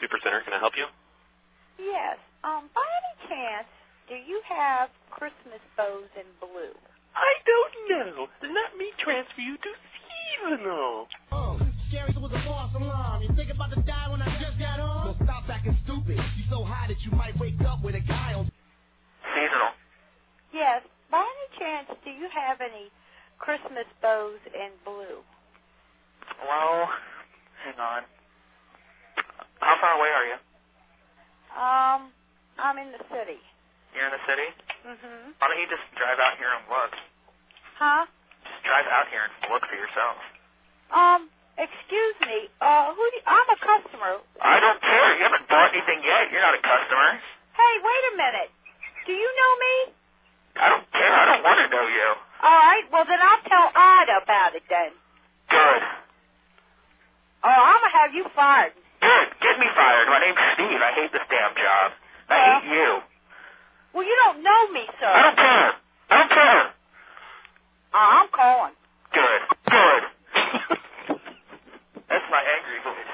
Supercenter. Can I help you? Yes. By any chance, do you have Christmas bows in blue? I don't know. Then let me transfer you to Seasonal. Scary was a false alarm. You think about to die when I just got on? Well, stop acting stupid. You so high that you might wake up with a guy on. Seasonal. Yes. By any chance, do you have any Christmas bows in blue? Well, hang on. How far away are you? I'm in the city. You're in the city? Mm-hmm. Why don't you just drive out here and look? Huh? Just drive out here and look for yourself. Excuse me. I'm a customer. I don't care. You haven't bought anything yet. You're not a customer. Hey, wait a minute. Do you know me? I don't care. I don't want to know you. All right. Well, then I'll tell Ida about it then. Good. Oh, I'm going to have you fired. Good. Get me fired. My name's Steve. I hate this damn job. I hate you. Well, you don't know me, sir. I don't care. I don't care. I'm calling. Good. Good. That's my angry voice.